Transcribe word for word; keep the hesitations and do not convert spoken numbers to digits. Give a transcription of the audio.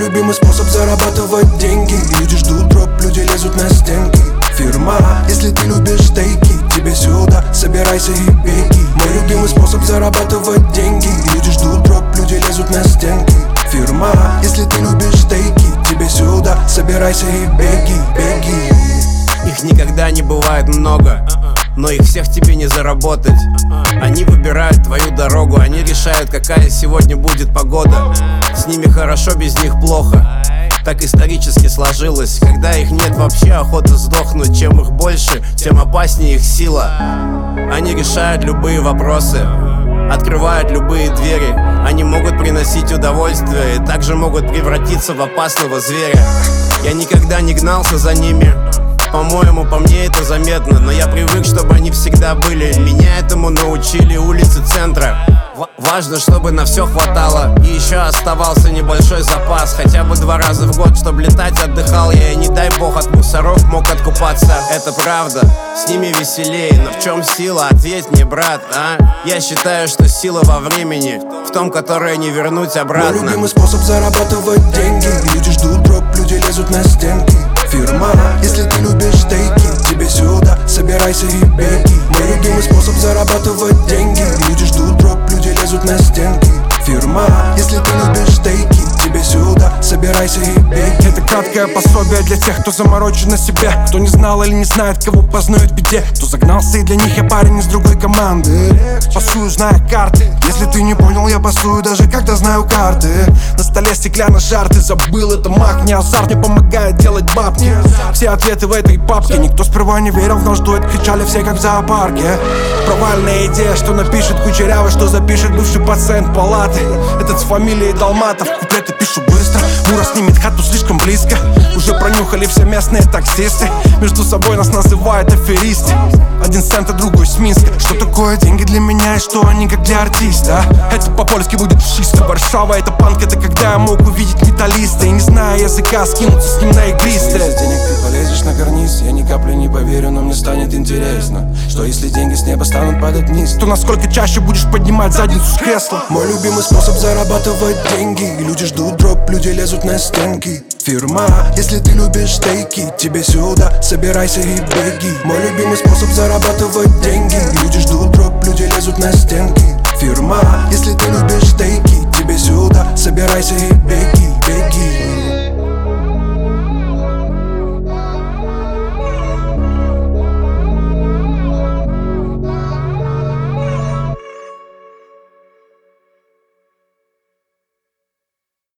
любимый способ зарабатывать деньги. Люди ждут дроп, люди лезут на стенки. Фирма, если ты любишь стейки, тебе сюда, собирайся и беги. Мой любимый способ зарабатывать деньги. Люди ждут дроп, люди лезут на стенки. Фирма, если ты любишь стейки, тебе сюда, собирайся и беги, беги. Их никогда не бывает много, но их всех тебе не заработать. Они выбирают твою дорогу, они решают, какая сегодня будет погода. С ними хорошо, без них плохо. Так исторически сложилось. Когда их нет вообще, охота сдохнуть. Чем их больше, тем опаснее их сила. Они решают любые вопросы, открывают любые двери. Они могут приносить удовольствие и также могут превратиться в опасного зверя. Я никогда не гнался за ними, по-моему, по мне это заметно. Но я привык, чтобы они всегда были. Меня этому научили улицы центра. Важно, чтобы на все хватало. И еще оставался небольшой запас. Хотя бы два раза в год, чтобы летать отдыхал я. И не дай бог от мусоров мог откупаться. Это правда, с ними веселее. Но в чем сила? Ответь мне, брат, а? Я считаю, что сила во времени, в том, которое не вернуть обратно. Мой любимый способ зарабатывать деньги. Люди ждут дроп, люди лезут на стенки. Фирма, если ты любишь стейки, тебе сюда, собирайся и беги. Мой любимый способ зарабатывать деньги. Люди ждут дроп, люди лезут на стенки. Фирма, если ты любишь стейки, тебе сюда, собирайся и беги. Это краткое пособие для тех, кто заморочен на себе, кто не знал или не знает, кого познает в беде, кто загнался, и для них я парень из другой команды. Пасую, зная карты. Если ты не понял, я пасую, даже когда знаю карты. На столе стеклянные шарты, забыл, это маг, не азарт, мне помогает делать бабки. Все ответы в этой папке. Никто сперва не верил в наш дуэт, кричали все как в зоопарке. Провальная идея, что напишет Кучерявый, что запишет бывший пациент палаты. Этот с фамилией Долматов, куплеты пишу быстро. Мура снимет хату слишком близко. Уже пронюхали все местные таксисты. Между собой нас называют аферисты. Один с центра, другой с Минска. Что такое деньги для меня и что они как для артиста? Это по-польски будет чисто. Варшава это панк, это когда я мог увидеть металлиста. И не зная языка, скинуться с ним на игристое. Без денег ты полезешь на карниз. Я ни капли не поверю, но мне станет интересно. Что если деньги с неба станут падать вниз? То насколько чаще будешь поднимать задницу с кресла? Мой любимый способ зарабатывать деньги. Люди ждут дроп, люди лезут на стенки. Фирма, если ты любишь стейки, тебе сюда, собирайся и беги. Мой любимый способ зарабатывать деньги. Люди ждут дроп, люди лезут на стенки. Фирма, если ты любишь стейки, тебе сюда, собирайся и беги, беги.